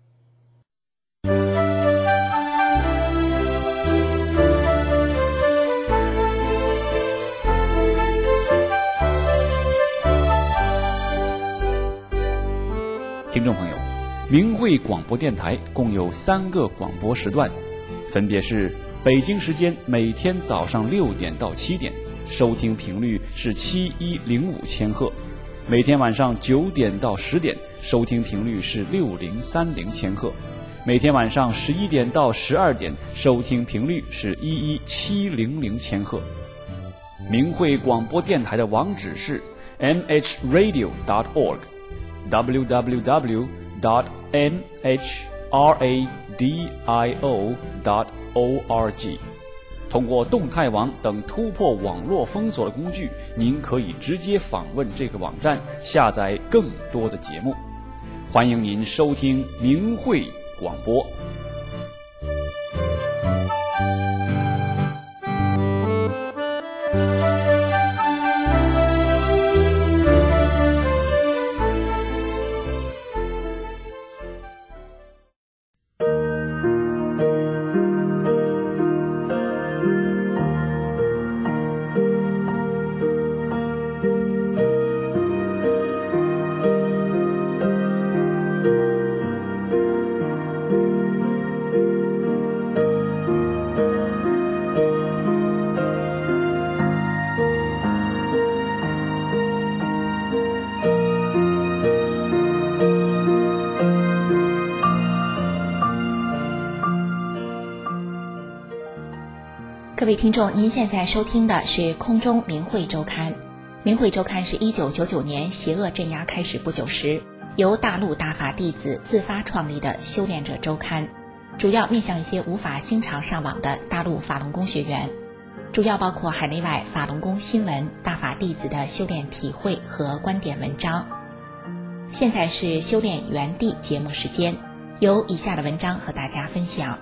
Speaker 1: 听众朋友，明慧广播电台共有三个广播时段，分别是北京时间每天早上六点到七点，收听频率是七一零五千赫；每天晚上九点到十点，收听频率是六零三零千赫；每天晚上十一点到十二点，收听频率是一一七零零千赫。明慧广播电台的网址是 m h radio dot org。w w w dot m h radio dot org。 通过动态网等突破网络封锁的工具，您可以直接访问这个网站，下载更多的节目。欢迎您收听明慧广播。
Speaker 5: 各位听众，您现在收听的是空中明慧周刊。明慧周刊是一九九九年邪恶镇压开始不久时，由大陆大法弟子自发创立的修炼者周刊，主要面向一些无法经常上网的大陆法轮功学员，主要包括海内外法轮功新闻、大法弟子的修炼体会和观点文章。现在是修炼原地节目时间，由以下的文章和大家分享。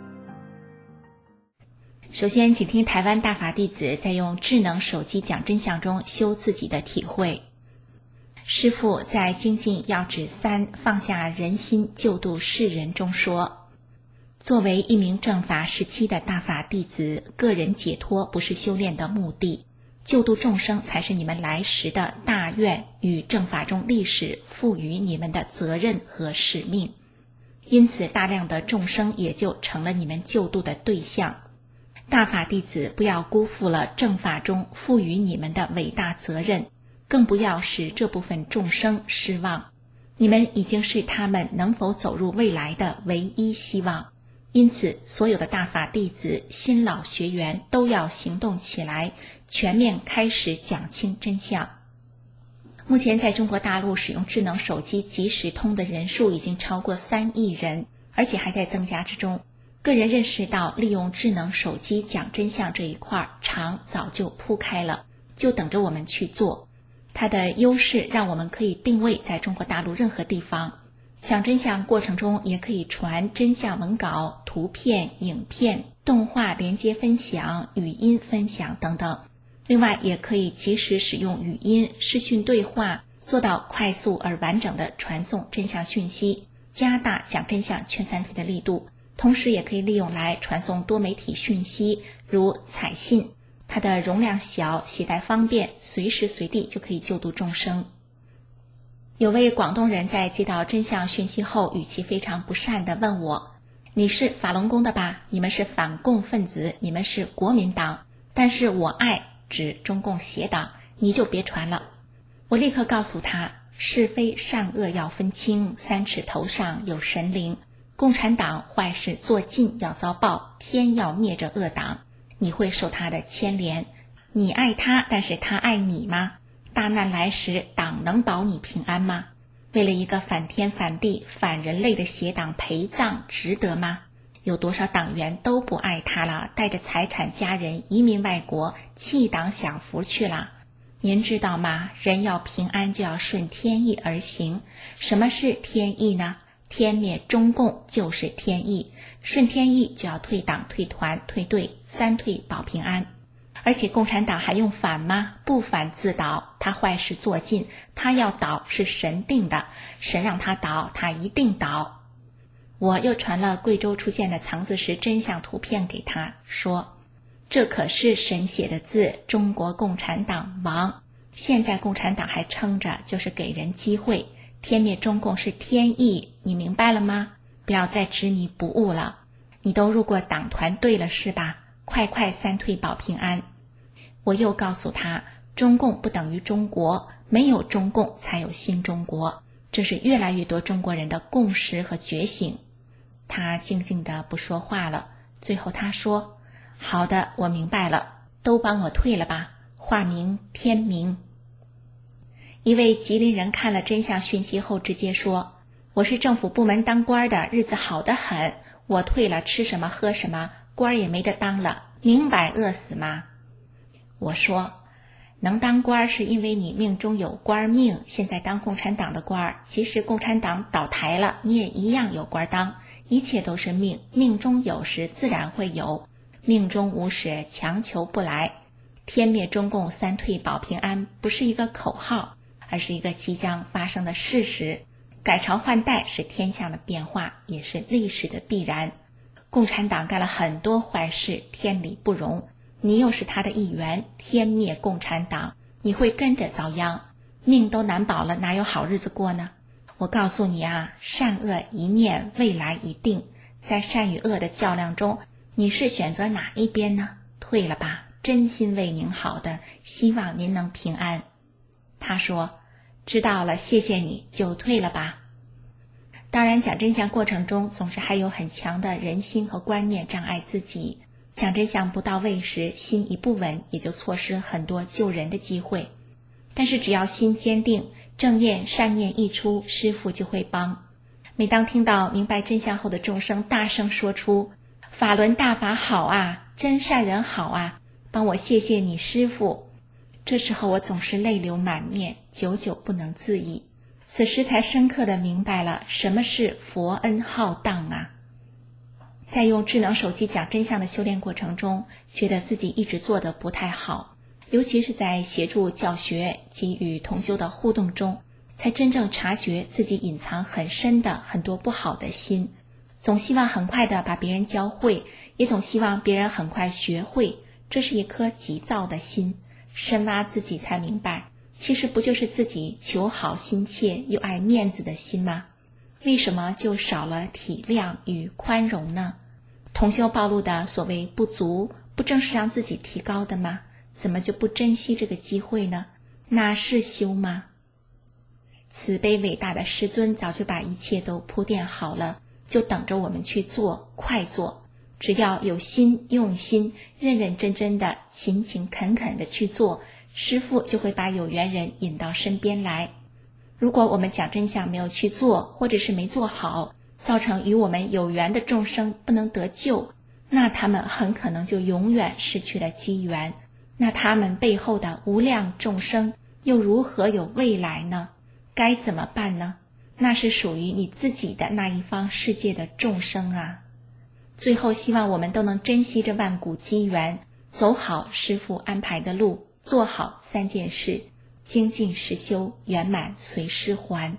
Speaker 5: 首先，请听台湾大法弟子在用智能手机讲真相中修自己的体会。师父在《精进要旨三放下人心救度世人》中说，作为一名正法时期的大法弟子，个人解脱不是修炼的目的，救度众生才是你们来时的大愿与正法中历史赋予你们的责任和使命，因此大量的众生也就成了你们救度的对象。大法弟子不要辜负了正法中赋予你们的伟大责任，更不要使这部分众生失望。你们已经是他们能否走入未来的唯一希望。因此，所有的大法弟子、新老学员都要行动起来，全面开始讲清真相。目前在中国大陆使用智能手机即时通的人数已经超过三亿人，而且还在增加之中。个人认识到利用智能手机讲真相这一块墙早就铺开了，就等着我们去做。它的优势让我们可以定位在中国大陆任何地方，讲真相过程中也可以传真相文稿、图片、影片、动画连接分享、语音分享等等。 另外，也可以及时使用语音、视讯对话，做到快速而完整的传送真相讯息，加大讲真相劝三退的力度。同时也可以利用来传送多媒体讯息，如彩信，它的容量小，携带方便，随时随地就可以救度众生。有位广东人在接到真相讯息后，语气非常不善地问我，你是法轮功的吧？你们是反共分子，你们是国民党，但是我爱指中共邪党，你就别传了。我立刻告诉他，是非善恶要分清，三尺头上有神灵，共产党坏事做尽要遭报，天要灭这恶党，你会受他的牵连。你爱他，但是他爱你吗？大难来时，党能保你平安吗？为了一个反天反地反人类的邪党陪葬，值得吗？有多少党员都不爱他了，带着财产家人移民外国，弃党享福去了。您知道吗？人要平安就要顺天意而行。什么是天意呢？天灭中共就是天意，顺天意就要退党退团退队，三退保平安。而且共产党还用反吗？不反自倒，他坏事做尽，他要倒是神定的，神让他倒，他一定倒。我又传了贵州出现的藏字石真相图片给他，说这可是神写的字，中国共产党亡。现在共产党还撑着，就是给人机会，天灭中共是天意，你明白了吗？不要再执迷不悟了。你都入过党团队了是吧？快快三退保平安。我又告诉他，中共不等于中国，没有中共才有新中国，这是越来越多中国人的共识和觉醒。他静静地不说话了，最后他说，好的，我明白了，都帮我退了吧，化名天明。一位吉林人看了真相讯息后直接说，我是政府部门当官的，日子好得很，我退了吃什么喝什么，官也没得当了，明摆饿死吗？我说，能当官是因为你命中有官命，现在当共产党的官，即使共产党倒台了，你也一样有官当，一切都是命，命中有时自然会有，命中无时强求不来。天灭中共三退保平安不是一个口号，而是一个即将发生的事实。改朝换代是天下的变化，也是历史的必然。共产党干了很多坏事，天理不容，你又是他的一员，天灭共产党，你会跟着遭殃，命都难保了，哪有好日子过呢？我告诉你啊，善恶一念，未来一定，在善与恶的较量中，你是选择哪一边呢？退了吧，真心为您好的，希望您能平安。他说，知道了，谢谢你，就退了吧。当然，讲真相过程中总是还有很强的人心和观念障碍自己，讲真相不到位时，心一不稳，也就错失很多救人的机会。但是只要心坚定，正念善念一出，师父就会帮。每当听到明白真相后的众生大声说出，法轮大法好啊，真善人好啊，帮我谢谢你师父，这时候我总是泪流满面，久久不能自已。此时才深刻地明白了什么是佛恩浩荡啊。在用智能手机讲真相的修炼过程中，觉得自己一直做得不太好，尤其是在协助教学及与同修的互动中，才真正察觉自己隐藏很深的很多不好的心，总希望很快地把别人教会，也总希望别人很快学会，这是一颗急躁的心。深挖自己才明白，其实不就是自己求好心切又爱面子的心吗？为什么就少了体谅与宽容呢？同修暴露的所谓不足，不正是让自己提高的吗？怎么就不珍惜这个机会呢？那是修吗？慈悲伟大的师尊早就把一切都铺垫好了，就等着我们去做，快做。只要有心用心，认认真真的勤勤恳恳的去做，师父就会把有缘人引到身边来。如果我们讲真相没有去做，或者是没做好，造成与我们有缘的众生不能得救，那他们很可能就永远失去了机缘，那他们背后的无量众生又如何有未来呢？该怎么办呢？那是属于你自己的那一方世界的众生啊。最后希望我们都能珍惜这万古机缘，走好师父安排的路， 做好三件事，精进实修，圆满随师还。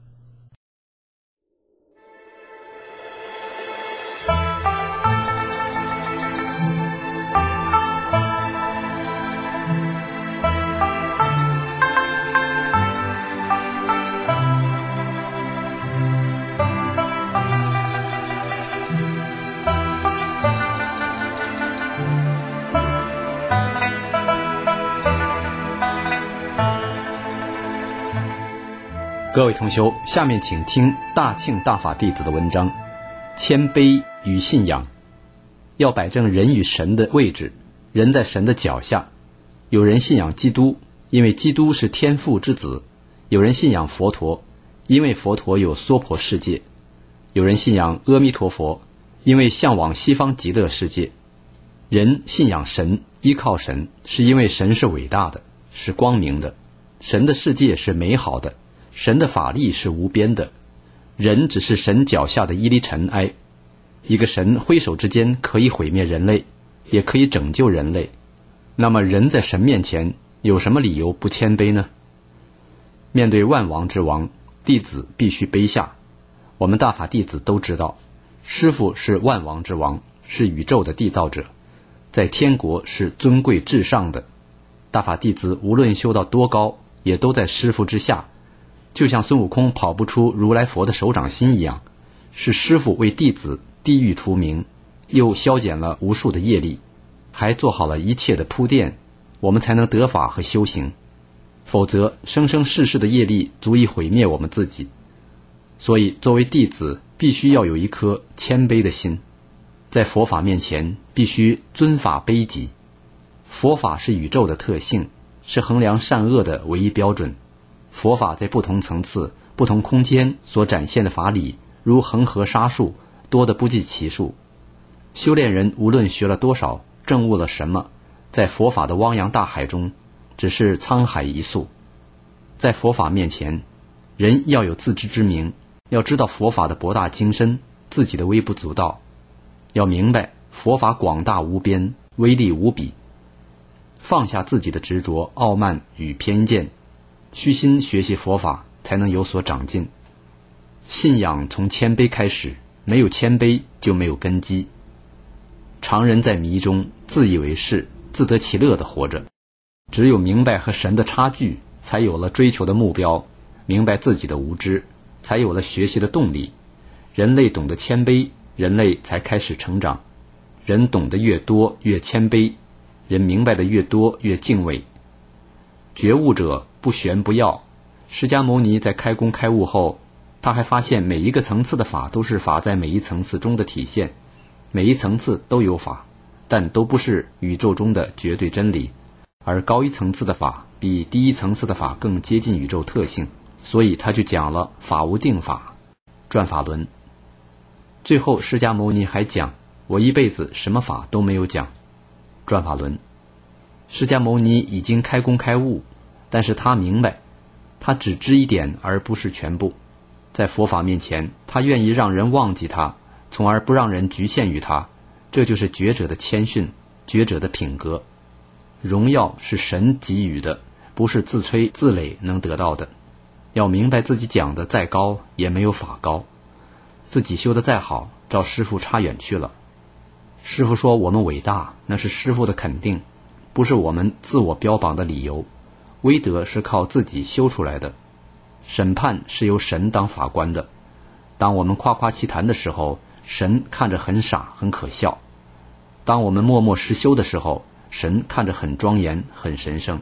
Speaker 6: 各位同修，下面请听大庆大法弟子的文章《谦卑与信仰》。要摆正人与神的位置，人在神的脚下。有人信仰基督，因为基督是天父之子；有人信仰佛陀，因为佛陀有娑婆世界；有人信仰阿弥陀佛，因为向往西方极乐世界。人信仰神，依靠神，是因为神是伟大的，是光明的，神的世界是美好的，神的法力是无边的，人只是神脚下的一粒尘埃。一个神挥手之间可以毁灭人类，也可以拯救人类。那么人在神面前有什么理由不谦卑呢？面对万王之王，弟子必须卑下。我们大法弟子都知道，师父是万王之王，是宇宙的缔造者，在天国是尊贵至上的。大法弟子无论修到多高，也都在师父之下，就像孙悟空跑不出如来佛的手掌心一样，是师父为弟子地狱除名，又消减了无数的业力，还做好了一切的铺垫，我们才能得法和修行。否则生生世世的业力足以毁灭我们自己。所以作为弟子必须要有一颗谦卑的心，在佛法面前必须尊法卑己。佛法是宇宙的特性，是衡量善恶的唯一标准。佛法在不同层次、不同空间所展现的法理，如恒河沙数，多得不计其数。修炼人无论学了多少，证悟了什么，在佛法的汪洋大海中，只是沧海一粟。在佛法面前，人要有自知之明，要知道佛法的博大精深，自己的微不足道，要明白佛法广大无边，威力无比。放下自己的执着、傲慢与偏见，虚心学习佛法，才能有所长进。信仰从谦卑开始，没有谦卑就没有根基。常人在迷中自以为是，自得其乐地活着。只有明白和神的差距，才有了追求的目标，明白自己的无知，才有了学习的动力。人类懂得谦卑，人类才开始成长。人懂得越多越谦卑，人明白的越多越敬畏。觉悟者不玄不要。释迦牟尼在开工开悟后，他还发现每一个层次的法都是法在每一层次中的体现，每一层次都有法，但都不是宇宙中的绝对真理，而高一层次的法比低一层次的法更接近宇宙特性，所以他就讲了法无定法，转法轮。最后释迦牟尼还讲，我一辈子什么法都没有讲，转法轮。释迦牟尼已经开工开悟，但是他明白，他只知一点而不是全部。在佛法面前，他愿意让人忘记他，从而不让人局限于他，这就是觉者的谦逊，觉者的品格。荣耀是神给予的，不是自吹自擂能得到的。要明白自己讲的再高也没有法高，自己修的再好，照师父差远去了。师父说我们伟大，那是师父的肯定，不是我们自我标榜的理由。威德是靠自己修出来的，审判是由神当法官的。当我们夸夸其谈的时候，神看着很傻很可笑；当我们默默实修的时候，神看着很庄严很神圣。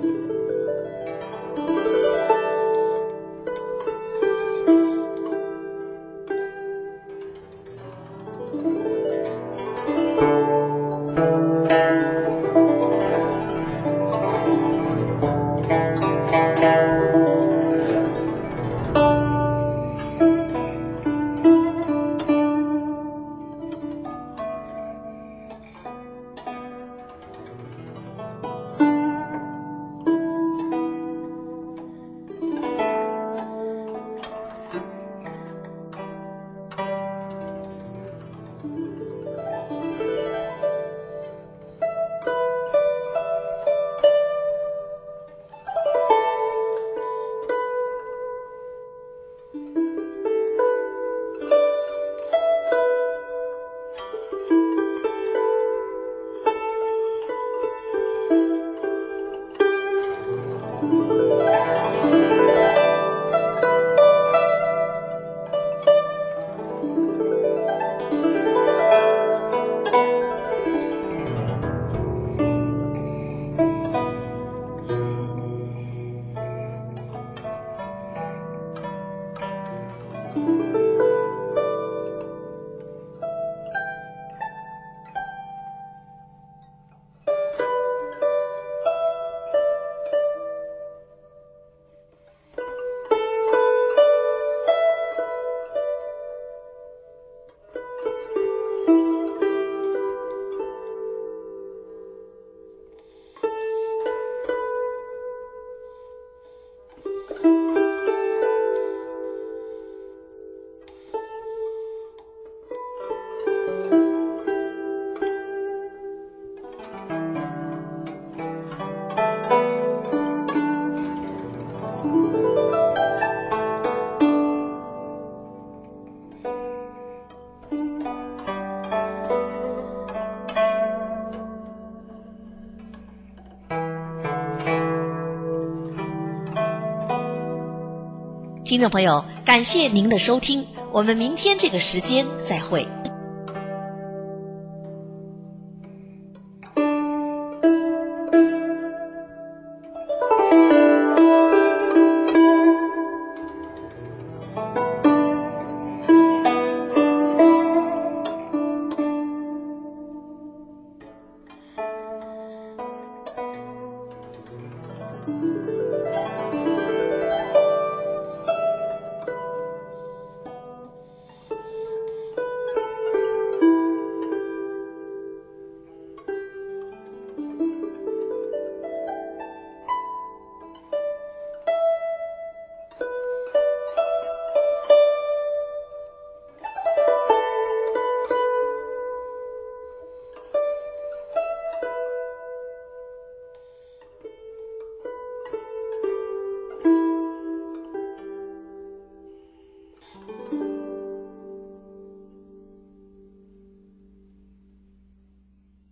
Speaker 2: 听众朋友，感谢您的收听，我们明天这个时间再会。
Speaker 7: 嗯。